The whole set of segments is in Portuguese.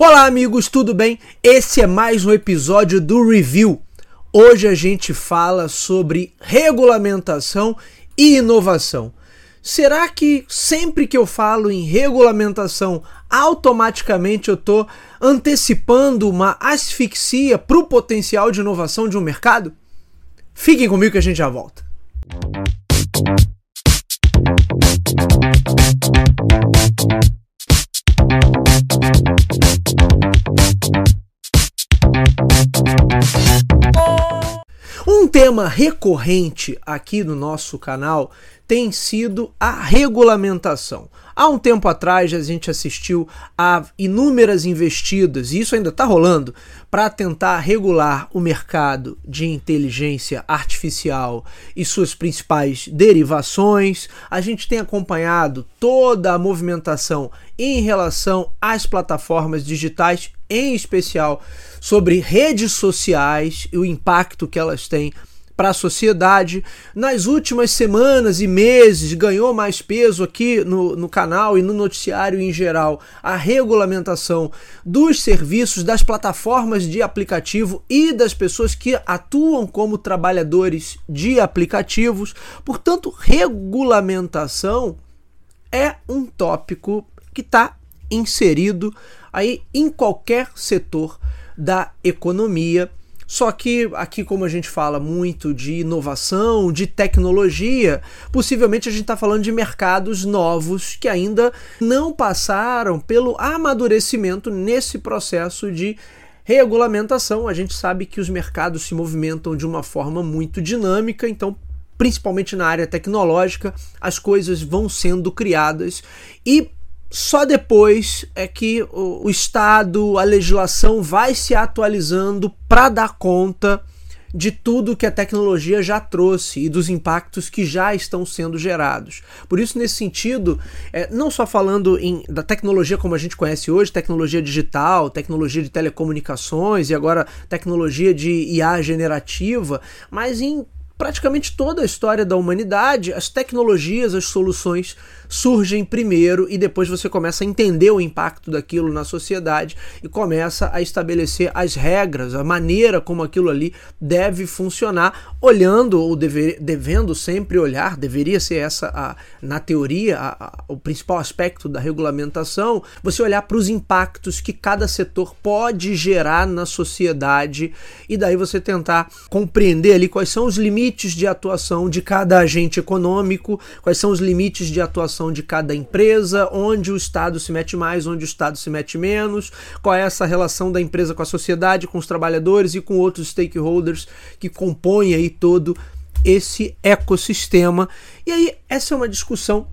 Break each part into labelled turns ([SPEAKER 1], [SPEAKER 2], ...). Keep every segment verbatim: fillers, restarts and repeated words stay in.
[SPEAKER 1] Olá amigos, tudo bem? Esse é mais um episódio do Review. Hoje a gente fala sobre regulamentação e inovação. Será que sempre que eu falo em regulamentação, automaticamente eu estou antecipando uma asfixia para o potencial de inovação de um mercado? Fiquem comigo que a gente já volta. Um tema recorrente aqui no nosso canal tem sido a regulamentação. Há um tempo atrás a gente assistiu a inúmeras investidas, e isso ainda está rolando, para tentar regular o mercado de inteligência artificial e suas principais derivações. A gente tem acompanhado toda a movimentação em relação às plataformas digitais, em especial sobre redes sociais e o impacto que elas têm para a sociedade. Nas últimas semanas e meses ganhou mais peso aqui no, no canal e no noticiário em geral a regulamentação dos serviços, das plataformas de aplicativo e das pessoas que atuam como trabalhadores de aplicativos. Portanto, regulamentação é um tópico que está inserido aí em qualquer setor da economia. Só que aqui, como a gente fala muito de inovação, de tecnologia, possivelmente a gente está falando de mercados novos que ainda não passaram pelo amadurecimento nesse processo de regulamentação. A gente sabe que os mercados se movimentam de uma forma muito dinâmica, então principalmente na área tecnológica, as coisas vão sendo criadas e só depois é que o Estado, a legislação vai se atualizando para dar conta de tudo que a tecnologia já trouxe e dos impactos que já estão sendo gerados. Por isso, nesse sentido, é, não só falando em, da tecnologia como a gente conhece hoje, tecnologia digital, tecnologia de telecomunicações e agora tecnologia de I A generativa, mas em praticamente toda a história da humanidade, as tecnologias, as soluções surgem primeiro e depois você começa a entender o impacto daquilo na sociedade e começa a estabelecer as regras, a maneira como aquilo ali deve funcionar, olhando ou deve, devendo sempre olhar, deveria ser essa, a, na teoria, a, a, o principal aspecto da regulamentação, você olhar para os impactos que cada setor pode gerar na sociedade e daí você tentar compreender ali quais são os limites de atuação de cada agente econômico, quais são os limites de atuação de cada empresa, onde o Estado se mete mais, onde o Estado se mete menos, qual é essa relação da empresa com a sociedade, com os trabalhadores e com outros stakeholders que compõem aí todo esse ecossistema. E aí essa é uma discussão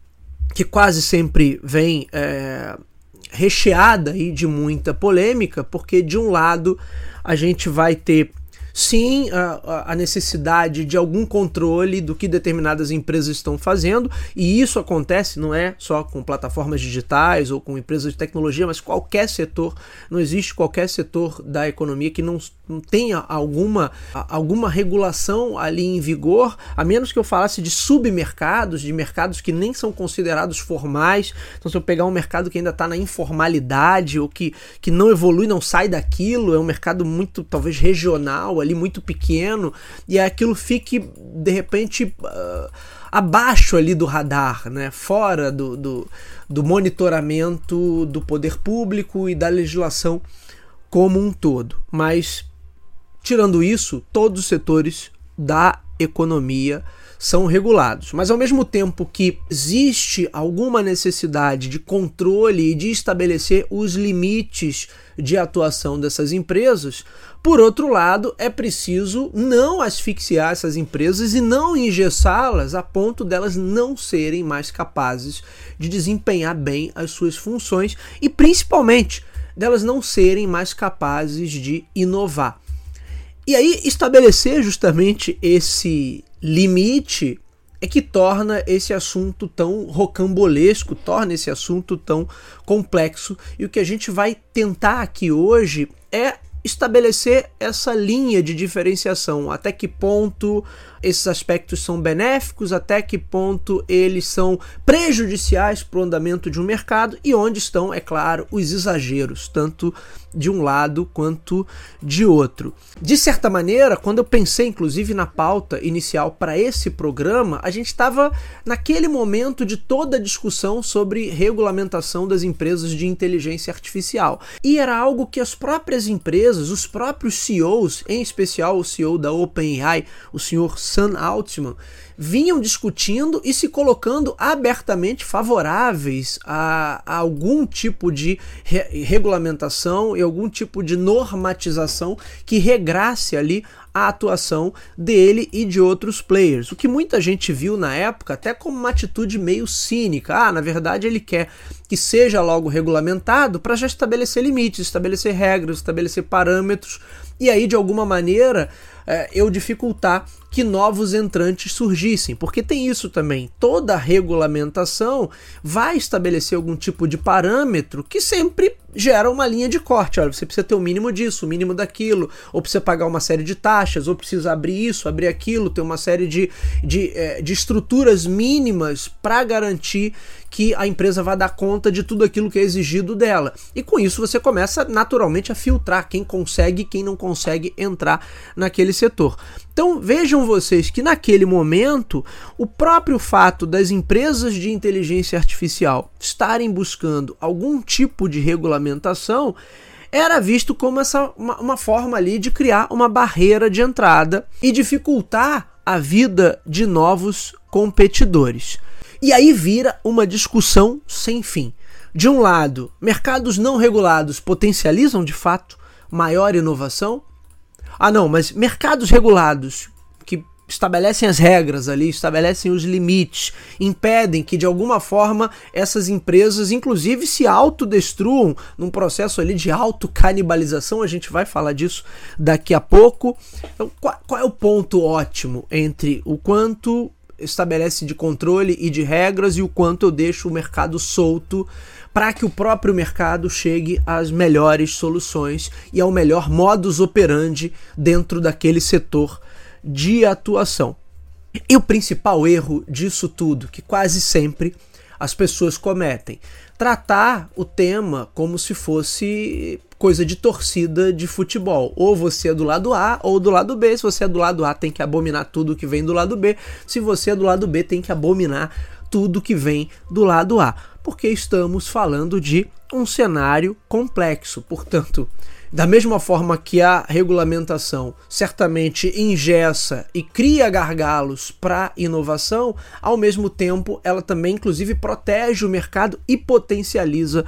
[SPEAKER 1] que quase sempre vem é, recheada aí de muita polêmica, porque de um lado a gente vai ter sim, a, a necessidade de algum controle do que determinadas empresas estão fazendo, e isso acontece não é só com plataformas digitais ou com empresas de tecnologia, mas qualquer setor, não existe qualquer setor da economia que não, não tenha alguma, alguma regulação ali em vigor, a menos que eu falasse de submercados, de mercados que nem são considerados formais. Então se eu pegar um mercado que ainda está na informalidade ou que, que não evolui, não sai daquilo, é um mercado muito, talvez, regional, ali muito pequeno, e aquilo fique de repente uh, abaixo ali do radar, né? Fora do, do, do monitoramento do poder público e da legislação como um todo. Mas, tirando isso, todos os setores da economia são regulados. Mas ao mesmo tempo que existe alguma necessidade de controle e de estabelecer os limites de atuação dessas empresas, por outro lado, é preciso não asfixiar essas empresas e não engessá-las a ponto delas não serem mais capazes de desempenhar bem as suas funções e, principalmente, delas não serem mais capazes de inovar. E aí, estabelecer justamente esse limite é que torna esse assunto tão rocambolesco, torna esse assunto tão complexo. E o que a gente vai tentar aqui hoje é estabelecer essa linha de diferenciação, até que ponto esses aspectos são benéficos, até que ponto eles são prejudiciais para o andamento de um mercado e onde estão, é claro, os exageros, tanto de um lado quanto de outro. De certa maneira, quando eu pensei inclusive na pauta inicial para esse programa, a gente estava naquele momento de toda a discussão sobre regulamentação das empresas de inteligência artificial. E era algo que as próprias empresas, os próprios C E Os, em especial o C E O da OpenAI, o senhor Sam Altman, vinham discutindo e se colocando abertamente favoráveis a, a algum tipo de re- regulamentação e algum tipo de normatização que regrasse ali a atuação dele e de outros players. O que muita gente viu na época até como uma atitude meio cínica. Ah, na verdade ele quer que seja logo regulamentado para já estabelecer limites, estabelecer regras, estabelecer parâmetros e aí de alguma maneira é, eu dificultar que novos entrantes surgissem, porque tem isso também, toda regulamentação vai estabelecer algum tipo de parâmetro que sempre gera uma linha de corte. Olha, você precisa ter o mínimo disso, o mínimo daquilo, ou precisa pagar uma série de taxas, ou precisa abrir isso, abrir aquilo, ter uma série de, de, de estruturas mínimas para garantir que a empresa vai dar conta de tudo aquilo que é exigido dela. E com isso você começa naturalmente a filtrar quem consegue e quem não consegue entrar naquele setor. Então vejam vocês que naquele momento o próprio fato das empresas de inteligência artificial estarem buscando algum tipo de regulamentação era visto como essa, uma, uma forma ali de criar uma barreira de entrada e dificultar a vida de novos competidores. E aí vira uma discussão sem fim. De um lado, mercados não regulados potencializam de fato maior inovação? Ah não, mas mercados regulados que estabelecem as regras ali, estabelecem os limites, impedem que de alguma forma essas empresas inclusive se autodestruam num processo ali de autocanibalização, a gente vai falar disso daqui a pouco. Então, qual, qual é o ponto ótimo entre o quanto estabelece de controle e de regras e o quanto eu deixo o mercado solto para que o próprio mercado chegue às melhores soluções e ao melhor modus operandi dentro daquele setor de atuação? E o principal erro disso tudo, que quase sempre as pessoas cometem, tratar o tema como se fosse coisa de torcida de futebol. Ou você é do lado A ou do lado B. Se você é do lado A, tem que abominar tudo que vem do lado B. Se você é do lado B, tem que abominar tudo que vem do lado A. Porque estamos falando de um cenário complexo. Portanto, da mesma forma que a regulamentação certamente engessa e cria gargalos para a inovação, ao mesmo tempo ela também inclusive protege o mercado e potencializa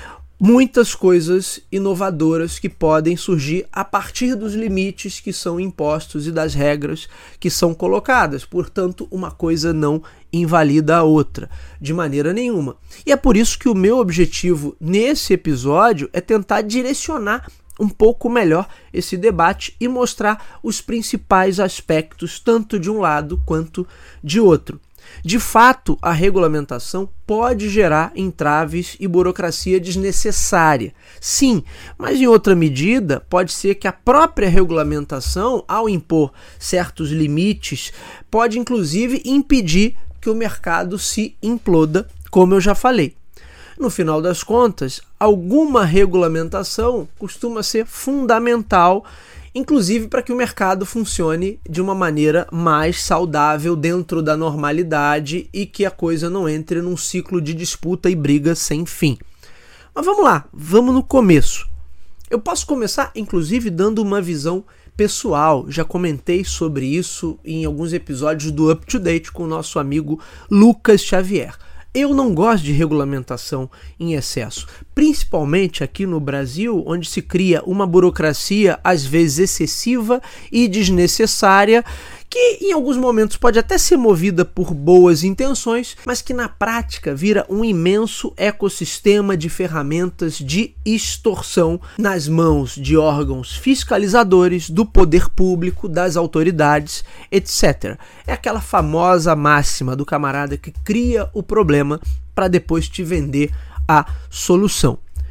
[SPEAKER 1] muitas coisas inovadoras que podem surgir a partir dos limites que são impostos e das regras que são colocadas. Portanto, uma coisa não invalida a outra, de maneira nenhuma. E é por isso que o meu objetivo nesse episódio é tentar direcionar um pouco melhor esse debate e mostrar os principais aspectos, tanto de um lado quanto de outro. De fato, a regulamentação pode gerar entraves e burocracia desnecessária. Sim, mas em outra medida, pode ser que a própria regulamentação, ao impor certos limites, pode inclusive impedir que o mercado se imploda, como eu já falei. No final das contas, alguma regulamentação costuma ser fundamental, inclusive para que o mercado funcione de uma maneira mais saudável dentro da normalidade e que a coisa não entre num ciclo de disputa e briga sem fim. Mas vamos lá, vamos no começo. Eu posso começar, inclusive, dando uma visão pessoal. Já comentei sobre isso em alguns episódios do Up to Date com o nosso amigo Lucas Xavier. Eu não gosto de regulamentação em excesso, principalmente aqui no Brasil, onde se cria uma burocracia às vezes excessiva e desnecessária, que em alguns momentos pode até ser movida por boas intenções, mas que na prática vira um imenso ecossistema de ferramentas de extorsão nas mãos de órgãos fiscalizadores, do poder público, das autoridades, etcétera. É aquela famosa máxima do camarada que cria o problema para depois te vender a solução.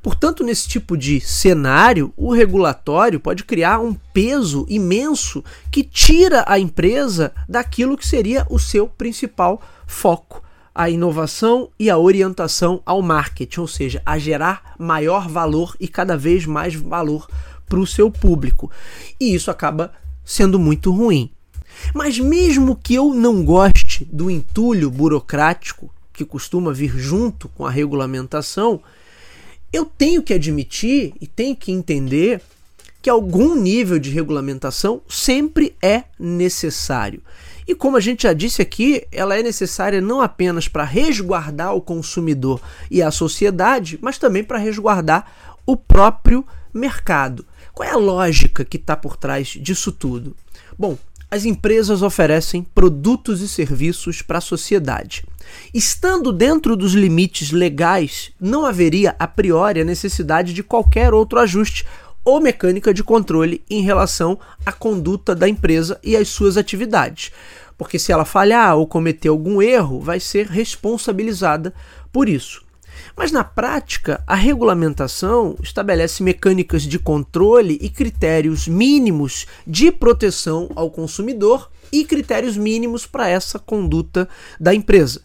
[SPEAKER 1] Portanto, nesse tipo de cenário, o regulatório pode criar um peso imenso que tira a empresa daquilo que seria o seu principal foco, a inovação e a orientação ao marketing, ou seja, a gerar maior valor e cada vez mais valor para o seu público. E isso acaba sendo muito ruim. Mas mesmo que eu não goste do entulho burocrático que costuma vir junto com a regulamentação, eu tenho que admitir e tenho que entender que algum nível de regulamentação sempre é necessário. E como a gente já disse aqui, ela é necessária não apenas para resguardar o consumidor e a sociedade, mas também para resguardar o próprio mercado. Qual é a lógica que está por trás disso tudo? Bom, as empresas oferecem produtos e serviços para a sociedade. Estando dentro dos limites legais, não haveria a priori a necessidade de qualquer outro ajuste ou mecânica de controle em relação à conduta da empresa e às suas atividades. Porque se ela falhar ou cometer algum erro, vai ser responsabilizada por isso. Mas na prática, a regulamentação estabelece mecânicas de controle e critérios mínimos de proteção ao consumidor e critérios mínimos para essa conduta da empresa.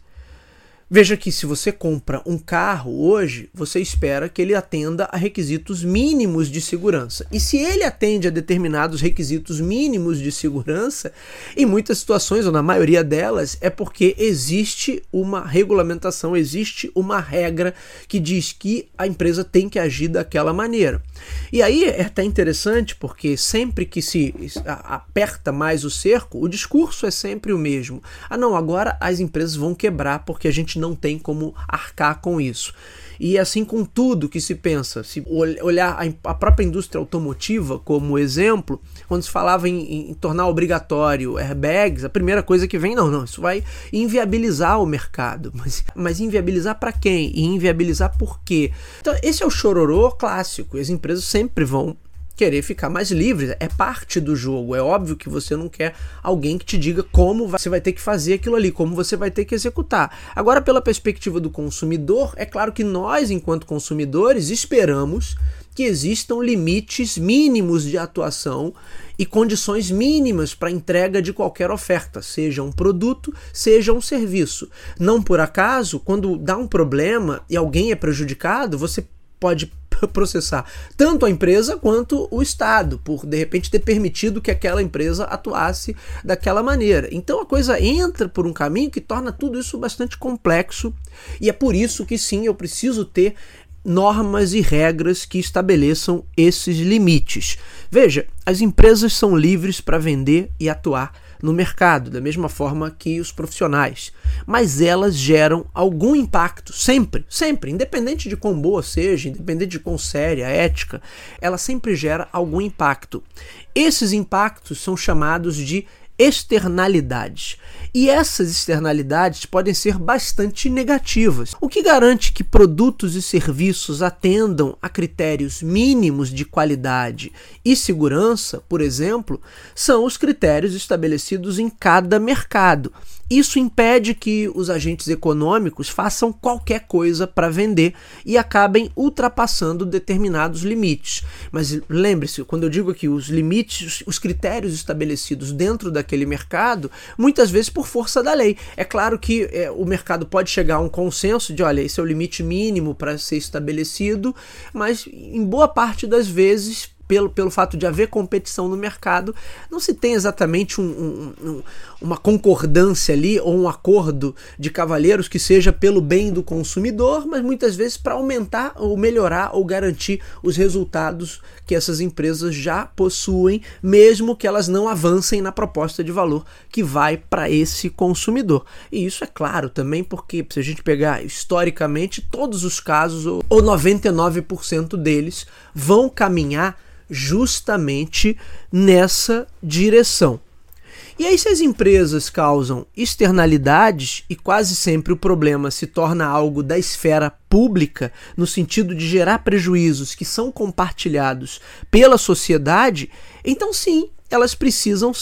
[SPEAKER 1] Veja que se você compra um carro hoje, você espera que ele atenda a requisitos mínimos de segurança. E se ele atende a determinados requisitos mínimos de segurança, em muitas situações, ou na maioria delas, é porque existe uma regulamentação, existe uma regra que diz que a empresa tem que agir daquela maneira. E aí é até interessante, porque sempre que se aperta mais o cerco, o discurso é sempre o mesmo. Ah não, agora as empresas vão quebrar porque a gente não tem como arcar com isso. E assim com tudo que se pensa, se olhar a própria indústria automotiva como exemplo, quando se falava em, em tornar obrigatório airbags, a primeira coisa que vem, não, não, isso vai inviabilizar o mercado. Mas, mas inviabilizar para quem? E inviabilizar por quê? Então esse é o chororô clássico, e as empresas sempre vão querer ficar mais livres, é parte do jogo. É óbvio que você não quer alguém que te diga como você vai ter que fazer aquilo ali, como você vai ter que executar. Agora, pela perspectiva do consumidor, é claro que nós, enquanto consumidores, esperamos que existam limites mínimos de atuação e condições mínimas para entrega de qualquer oferta, seja um produto, seja um serviço. Não por acaso, quando dá um problema e alguém é prejudicado, você pode processar tanto a empresa quanto o Estado, por de repente ter permitido que aquela empresa atuasse daquela maneira. Então a coisa entra por um caminho que torna tudo isso bastante complexo, e é por isso que sim, eu preciso ter normas e regras que estabeleçam esses limites. Veja, as empresas são livres para vender e atuar no mercado, da mesma forma que os profissionais. Mas elas geram algum impacto, sempre, sempre, independente de quão boa seja, independente de quão séria, ética, ela sempre gera algum impacto. Esses impactos são chamados de externalidades. E essas externalidades podem ser bastante negativas, o que garante que produtos e serviços atendam a critérios mínimos de qualidade e segurança, por exemplo, são os critérios estabelecidos em cada mercado. Isso impede que os agentes econômicos façam qualquer coisa para vender e acabem ultrapassando determinados limites. Mas lembre-se, quando eu digo aqui os limites, os critérios estabelecidos dentro daquele mercado, muitas vezes por força da lei. É claro que é, o mercado pode chegar a um consenso de, olha, esse é o limite mínimo para ser estabelecido, mas em boa parte das vezes, Pelo, pelo fato de haver competição no mercado, não se tem exatamente um, um, um, uma concordância ali ou um acordo de cavalheiros que seja pelo bem do consumidor, mas muitas vezes para aumentar ou melhorar ou garantir os resultados que essas empresas já possuem, mesmo que elas não avancem na proposta de valor que vai para esse consumidor. E isso é claro também porque, se a gente pegar historicamente, todos os casos, ou, ou noventa e nove por cento deles, vão caminhar justamente nessa direção. E aí, se as empresas causam externalidades e quase sempre o problema se torna algo da esfera pública, no sentido de gerar prejuízos que são compartilhados pela sociedade, então sim, elas precisam ser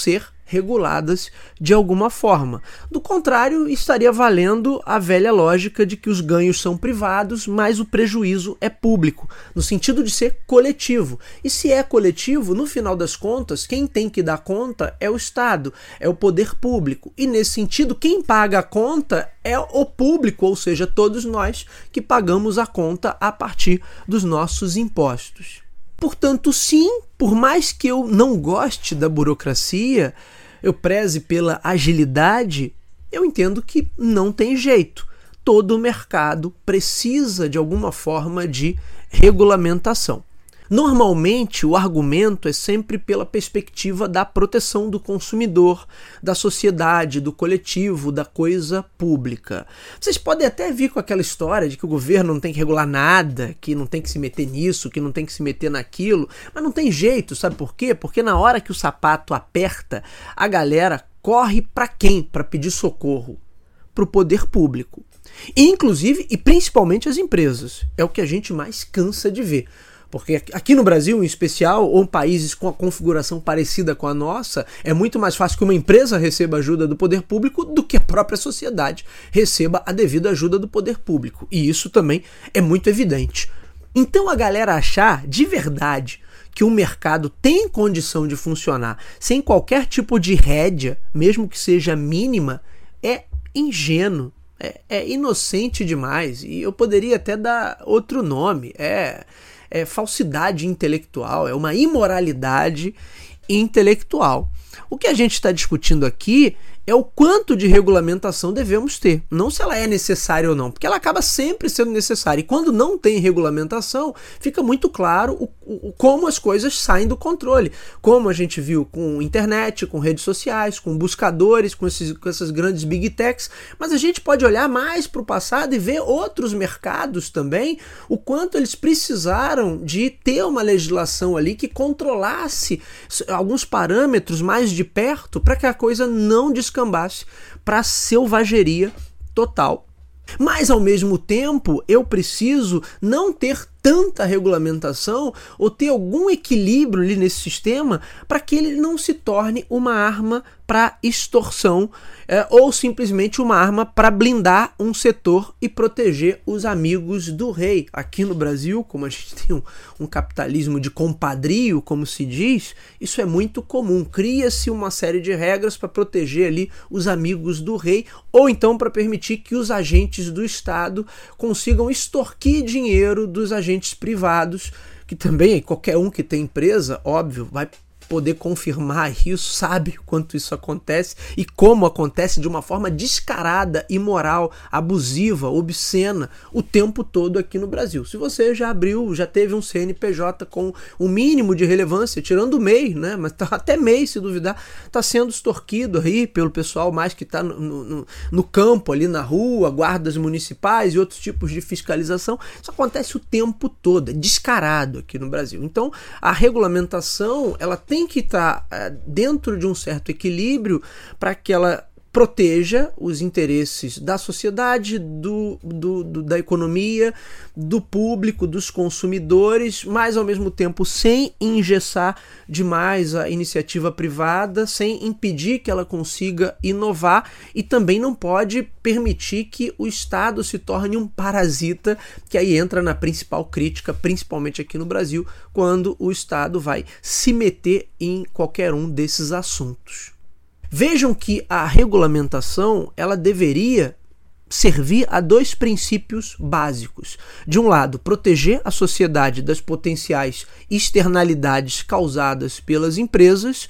[SPEAKER 1] reguladas de alguma forma. Do contrário, estaria valendo a velha lógica de que os ganhos são privados, mas o prejuízo é público, no sentido de ser coletivo. E se é coletivo, no final das contas, quem tem que dar conta é o Estado, é o poder público. E nesse sentido, quem paga a conta é o público, ou seja, todos nós que pagamos a conta a partir dos nossos impostos. Portanto, sim, por mais que eu não goste da burocracia, eu preze pela agilidade, eu entendo que não tem jeito. Todo o mercado precisa, de alguma forma, de regulamentação. Normalmente, o argumento é sempre pela perspectiva da proteção do consumidor, da sociedade, do coletivo, da coisa pública. Vocês podem até vir com aquela história de que o governo não tem que regular nada, que não tem que se meter nisso, que não tem que se meter naquilo, mas não tem jeito, sabe por quê? Porque na hora que o sapato aperta, a galera corre para quem? Para pedir socorro? Para o poder público. Inclusive, e principalmente as empresas. É o que a gente mais cansa de ver. Porque aqui no Brasil, em especial, ou em países com a configuração parecida com a nossa, é muito mais fácil que uma empresa receba ajuda do poder público do que a própria sociedade receba a devida ajuda do poder público. E isso também é muito evidente. Então a galera achar de verdade que o mercado tem condição de funcionar sem qualquer tipo de rédea, mesmo que seja mínima, é ingênuo, é, é inocente demais. E eu poderia até dar outro nome, é... é falsidade intelectual, é uma imoralidade intelectual. O que a gente está discutindo aqui é o quanto de regulamentação devemos ter, não se ela é necessária ou não, porque ela acaba sempre sendo necessária. E quando não tem regulamentação, fica muito claro o, o, como as coisas saem do controle. Como a gente viu com internet, com redes sociais, com buscadores, com, esses, com essas grandes big techs. Mas a gente pode olhar mais para o passado e ver outros mercados também, o quanto eles precisaram de ter uma legislação ali que controlasse alguns parâmetros mais de perto para que a coisa não descambasse para selvageria total. Mas, ao mesmo tempo, eu preciso não ter tanta regulamentação ou ter algum equilíbrio ali nesse sistema para que ele não se torne uma arma para extorsão é, ou simplesmente uma arma para blindar um setor e proteger os amigos do rei. Aqui no Brasil, como a gente tem um, um capitalismo de compadrio, como se diz, isso é muito comum. Cria-se uma série de regras para proteger ali os amigos do rei ou então para permitir que os agentes do Estado consigam extorquir dinheiro dos agentes privados, que também qualquer um que tem empresa, óbvio, vai poder confirmar isso, sabe o quanto isso acontece e como acontece de uma forma descarada, imoral, abusiva, obscena o tempo todo aqui no Brasil. Se você já abriu, já teve um C N P J com o mínimo de relevância, tirando o M E I, né? Mas tá, até M E I, se duvidar, está sendo extorquido aí pelo pessoal mais que está no, no, no campo, ali na rua, guardas municipais e outros tipos de fiscalização. Isso acontece o tempo todo, é descarado aqui no Brasil. Então, a regulamentação, ela tem tem que estar dentro de um certo equilíbrio para que ela proteja os interesses da sociedade, do, do, do, da economia, do público, dos consumidores, mas ao mesmo tempo sem engessar demais a iniciativa privada, sem impedir que ela consiga inovar e também não pode permitir que o Estado se torne um parasita, que aí entra na principal crítica, principalmente aqui no Brasil, quando o Estado vai se meter em qualquer um desses assuntos. Vejam que a regulamentação ela deveria servir a dois princípios básicos. De um lado, proteger a sociedade das potenciais externalidades causadas pelas empresas,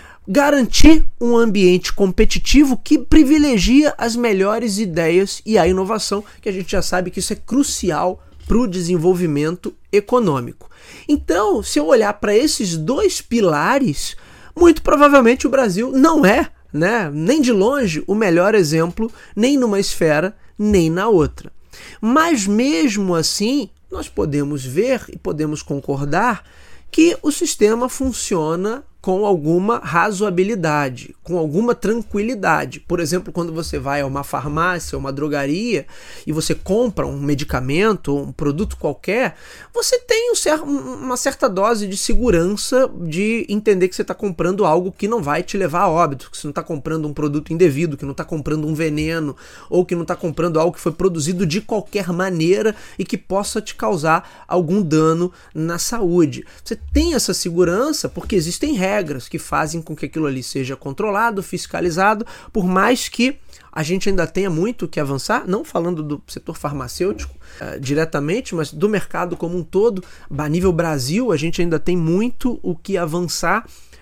[SPEAKER 1] garantir um ambiente competitivo que privilegia as melhores ideias e a inovação, que a gente já sabe que isso é crucial para o desenvolvimento econômico. Então, se eu olhar para esses dois pilares, muito provavelmente o Brasil não é, né, nem de longe o melhor exemplo, nem numa esfera, nem na outra. Mas mesmo assim, nós podemos ver e podemos concordar que o sistema funciona com alguma razoabilidade, com alguma tranquilidade. Por exemplo, quando você vai a uma farmácia, uma drogaria, e você compra um medicamento, um produto qualquer, você tem um cer- uma certa dose de segurança de entender que você está comprando algo que não vai te levar a óbito, que você não está comprando um produto indevido, que não está comprando um veneno, ou que não está comprando algo que foi produzido de qualquer maneira e que possa te causar algum dano na saúde. Você tem essa segurança porque existem regras que fazem com que aquilo ali seja controlado, fiscalizado, por mais que a gente ainda tenha muito que avançar, não falando do setor farmacêutico uh, diretamente, mas do mercado como um todo. A nível Brasil, a gente ainda tem muito o que avançar,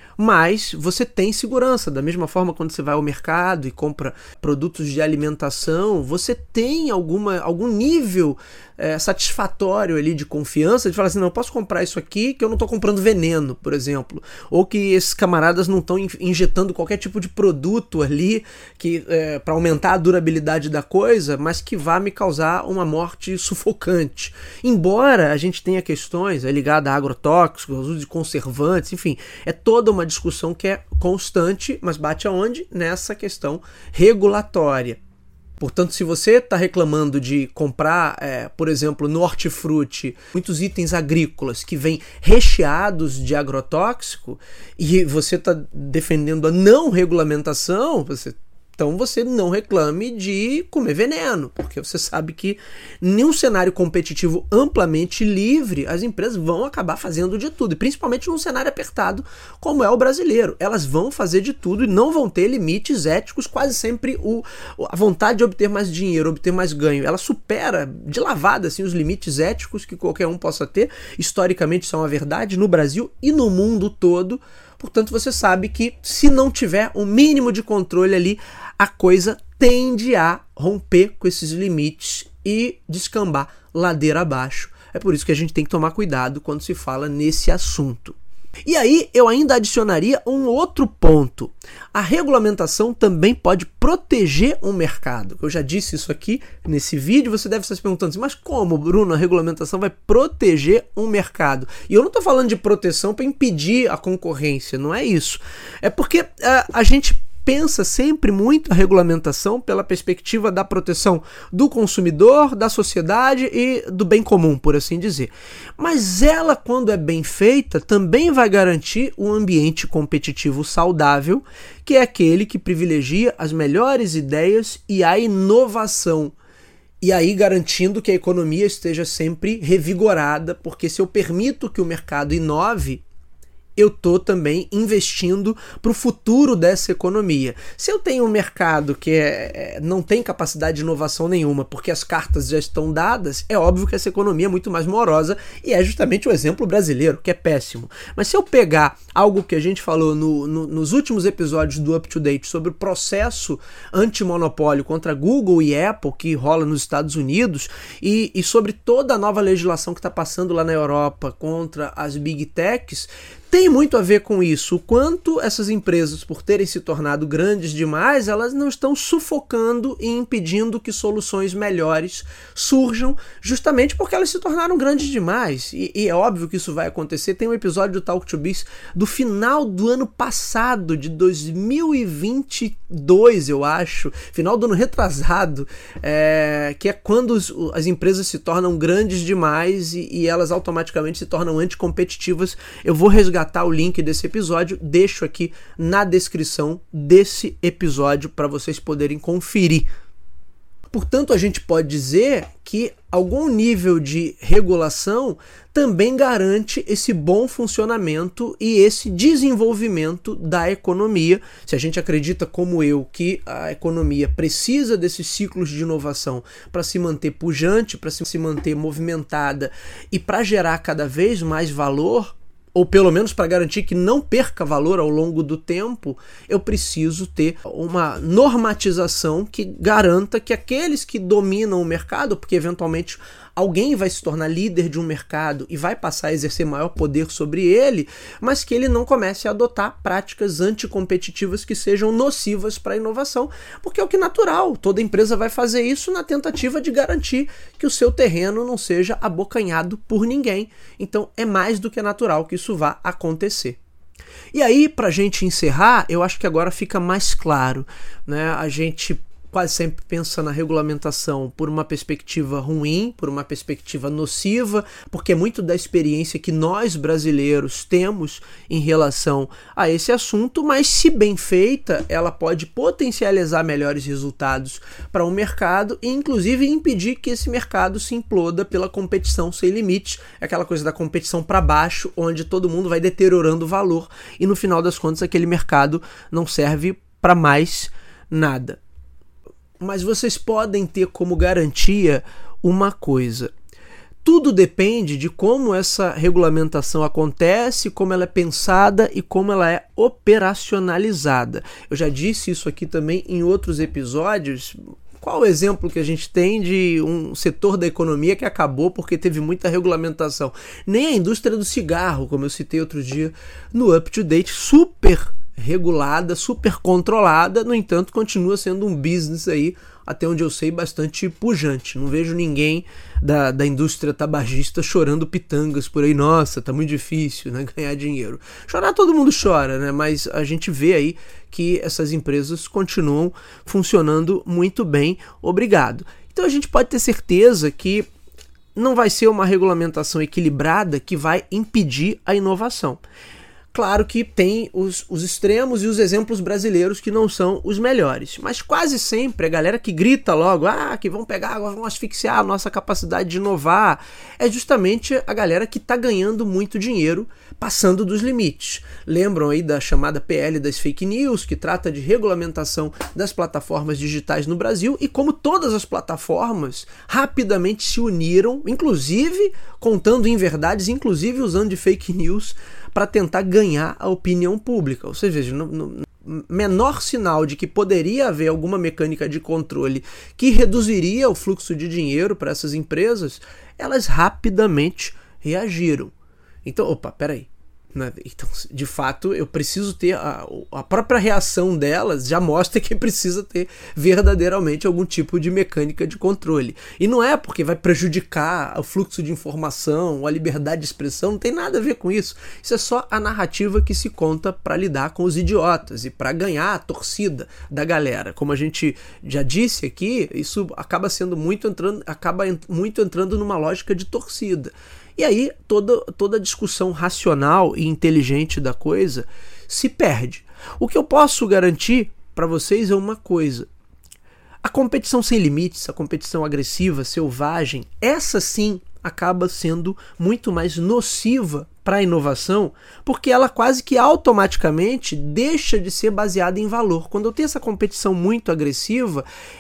[SPEAKER 1] mas você tem segurança. Da mesma forma, quando você vai ao mercado e compra produtos de alimentação, você tem alguma, algum nível é, satisfatório ali de confiança, de falar assim, não, eu posso comprar isso aqui que eu não estou comprando veneno, por exemplo, ou que esses camaradas não estão injetando qualquer tipo de produto ali que é, para aumentar a durabilidade da coisa, mas que vá me causar uma morte sufocante. Embora a gente tenha questões é, ligadas a agrotóxicos, ao uso de conservantes, enfim, é toda uma discussão que é constante, mas bate aonde? Nessa questão regulatória. Portanto, se você está reclamando de comprar, é, por exemplo, no hortifruti, muitos itens agrícolas que vêm recheados de agrotóxico e você está defendendo a não regulamentação, você Então você não reclame de comer veneno, porque você sabe que em um cenário competitivo amplamente livre, as empresas vão acabar fazendo de tudo, e principalmente num cenário apertado como é o brasileiro. Elas vão fazer de tudo e não vão ter limites éticos, quase sempre o, a vontade de obter mais dinheiro, obter mais ganho, ela supera de lavada assim, os limites éticos que qualquer um possa ter. Historicamente isso é uma verdade no Brasil e no mundo todo. Portanto, você sabe que se não tiver um mínimo de controle ali, a coisa tende a romper com esses limites e descambar ladeira abaixo. É por isso que a gente tem que tomar cuidado quando se fala nesse assunto. E aí eu ainda adicionaria um outro ponto. A regulamentação também pode proteger um mercado. Eu já disse isso aqui nesse vídeo, você deve estar se perguntando assim, mas como, Bruno, a regulamentação vai proteger um mercado? E eu não estou falando de proteção para impedir a concorrência, não é isso. É porque uh, a gente pensa sempre muito a regulamentação pela perspectiva da proteção do consumidor, da sociedade e do bem comum, por assim dizer. Mas ela, quando é bem feita, também vai garantir um ambiente competitivo saudável, que é aquele que privilegia as melhores ideias e a inovação. E aí garantindo que a economia esteja sempre revigorada, porque se eu permito que o mercado inove, eu estou também investindo para o futuro dessa economia. Se eu tenho um mercado que é, é, não tem capacidade de inovação nenhuma, porque as cartas já estão dadas, é óbvio que essa economia é muito mais morosa, e é justamente o exemplo brasileiro, que é péssimo. Mas se eu pegar algo que a gente falou no, no, nos últimos episódios do Up to Date sobre o processo antimonopólio contra Google e Apple, que rola nos Estados Unidos, e, e sobre toda a nova legislação que está passando lá na Europa contra as Big Techs, tem muito a ver com isso, o quanto essas empresas, por terem se tornado grandes demais, elas não estão sufocando e impedindo que soluções melhores surjam, justamente porque elas se tornaram grandes demais. E, e é óbvio que isso vai acontecer. Tem um episódio do Talk to Biz do final do ano passado, de dois mil e vinte e dois, eu acho, final do ano retrasado, é, que é quando os, as empresas se tornam grandes demais e, e elas automaticamente se tornam anticompetitivas. Eu vou resgatar o link desse episódio, deixo aqui na descrição desse episódio para vocês poderem conferir. Portanto, a gente pode dizer que algum nível de regulação também garante esse bom funcionamento e esse desenvolvimento da economia. Se a gente acredita, como eu, que a economia precisa desses ciclos de inovação para se manter pujante, para se manter movimentada e para gerar cada vez mais valor, ou pelo menos para garantir que não perca valor ao longo do tempo, eu preciso ter uma normatização que garanta que aqueles que dominam o mercado, porque eventualmente alguém vai se tornar líder de um mercado e vai passar a exercer maior poder sobre ele, mas que ele não comece a adotar práticas anticompetitivas que sejam nocivas para a inovação, porque é o que é natural, toda empresa vai fazer isso na tentativa de garantir que o seu terreno não seja abocanhado por ninguém. Então é mais do que natural que isso vá acontecer. E aí, para a gente encerrar, eu acho que agora fica mais claro, né? A gente quase sempre pensa na regulamentação por uma perspectiva ruim, por uma perspectiva nociva, porque é muito da experiência que nós brasileiros temos em relação a esse assunto, mas se bem feita, ela pode potencializar melhores resultados para o mercado e inclusive impedir que esse mercado se imploda pela competição sem limites, aquela coisa da competição para baixo, onde todo mundo vai deteriorando o valor e no final das contas aquele mercado não serve para mais nada. Mas vocês podem ter como garantia uma coisa. Tudo depende de como essa regulamentação acontece, como ela é pensada e como ela é operacionalizada. Eu já disse isso aqui também em outros episódios. Qual o exemplo que a gente tem de um setor da economia que acabou porque teve muita regulamentação? Nem a indústria do cigarro, como eu citei outro dia no Up to Date, super regulada, super controlada, no entanto continua sendo um business aí, até onde eu sei, bastante pujante. Não vejo ninguém da, da indústria tabagista chorando pitangas por aí, nossa, tá muito difícil, né, ganhar dinheiro. Chorar todo mundo chora, né, mas a gente vê aí que essas empresas continuam funcionando muito bem, obrigado. Então a gente pode ter certeza que não vai ser uma regulamentação equilibrada que vai impedir a inovação. Claro que tem os, os extremos e os exemplos brasileiros que não são os melhores, mas quase sempre a galera que grita logo, ah, que vão pegar, vão asfixiar a nossa capacidade de inovar, é justamente a galera que está ganhando muito dinheiro passando dos limites. Lembram aí da chamada P L das fake news, que trata de regulamentação das plataformas digitais no Brasil e como todas as plataformas rapidamente se uniram, inclusive contando inverdades, inclusive usando de fake news para tentar ganhar a opinião pública. Ou seja, no, no menor sinal de que poderia haver alguma mecânica de controle que reduziria o fluxo de dinheiro para essas empresas, elas rapidamente reagiram. Então, opa, peraí. Então, de fato, eu preciso ter a, a própria reação delas já mostra que precisa ter verdadeiramente algum tipo de mecânica de controle. E não é porque vai prejudicar o fluxo de informação ou a liberdade de expressão, não tem nada a ver com isso. Isso é só a narrativa que se conta para lidar com os idiotas e para ganhar a torcida da galera. Como a gente já disse aqui, isso acaba sendo muito entrando, acaba muito entrando numa lógica de torcida. E aí toda, toda a discussão racional e inteligente da coisa se perde. O que eu posso garantir para vocês é uma coisa. A competição sem limites, a competição agressiva, selvagem, essa sim acaba sendo muito mais nociva para a inovação, porque ela quase que automaticamente deixa de ser baseada em valor. Quando eu tenho essa competição muito agressiva,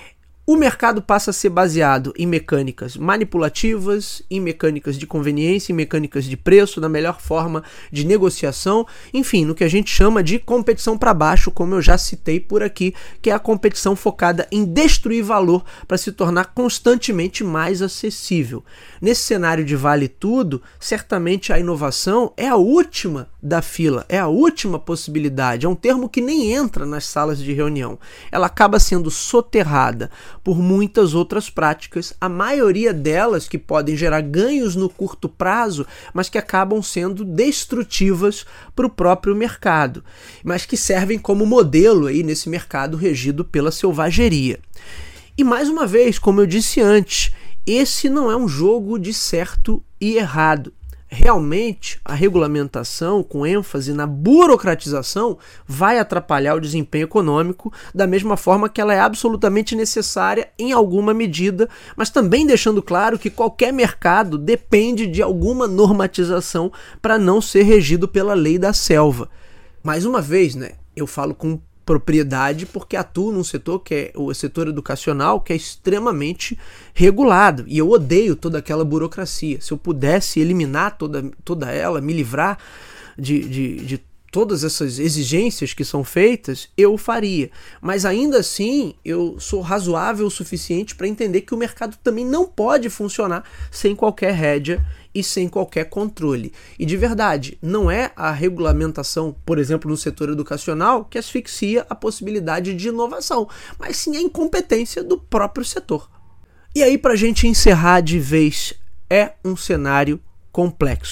[SPEAKER 1] o mercado passa a ser baseado em mecânicas manipulativas, em mecânicas de conveniência, em mecânicas de preço, na melhor forma de negociação, enfim, no que a gente chama de competição para baixo, como eu já citei por aqui, que é a competição focada em destruir valor para se tornar constantemente mais acessível. Nesse cenário de vale tudo, certamente a inovação é a última da fila, é a última possibilidade, é um termo que nem entra nas salas de reunião. Ela acaba sendo soterrada por muitas outras práticas, a maioria delas que podem gerar ganhos no curto prazo, mas que acabam sendo destrutivas para o próprio mercado, mas que servem como modelo aí nesse mercado regido pela selvageria. E mais uma vez, como eu disse antes, esse não é um jogo de certo e errado. Realmente, a regulamentação, com ênfase na burocratização, vai atrapalhar o desempenho econômico, da mesma forma que ela é absolutamente necessária em alguma medida, mas também deixando claro que qualquer mercado depende de alguma normatização para não ser regido pela lei da selva. Mais uma vez, né, eu falo com propriedade porque atuo num setor que é o setor educacional, que é extremamente regulado, e eu odeio toda aquela burocracia. Se eu pudesse eliminar toda, toda ela, me livrar de, de, de todas essas exigências que são feitas, eu faria. Mas ainda assim, eu sou razoável o suficiente para entender que o mercado também não pode funcionar sem qualquer rédea e sem qualquer controle. E de verdade, não é a regulamentação, por exemplo, no setor educacional, que asfixia a possibilidade de inovação, mas sim a incompetência do próprio setor. E aí, para a gente encerrar de vez, é um cenário complexo.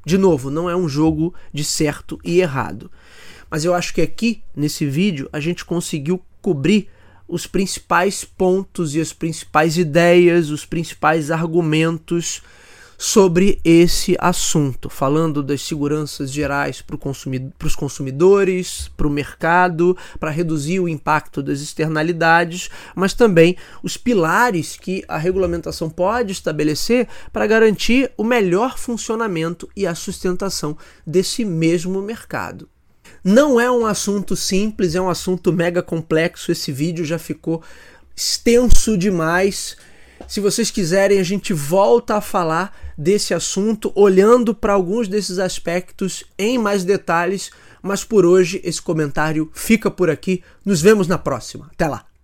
[SPEAKER 1] De novo, não é um jogo de certo e errado. Mas eu acho que aqui, nesse vídeo, a gente conseguiu cobrir os principais pontos e as principais ideias, os principais argumentos sobre esse assunto, falando das seguranças gerais para consumid- os consumidores, para o mercado, para reduzir o impacto das externalidades, mas também os pilares que a regulamentação pode estabelecer para garantir o melhor funcionamento e a sustentação desse mesmo mercado. Não é um assunto simples, é um assunto mega complexo. Esse vídeo já ficou extenso demais. Se vocês quiserem, a gente volta a falar desse assunto, olhando para alguns desses aspectos em mais detalhes, mas por hoje esse comentário fica por aqui. Nos vemos na próxima. Até lá!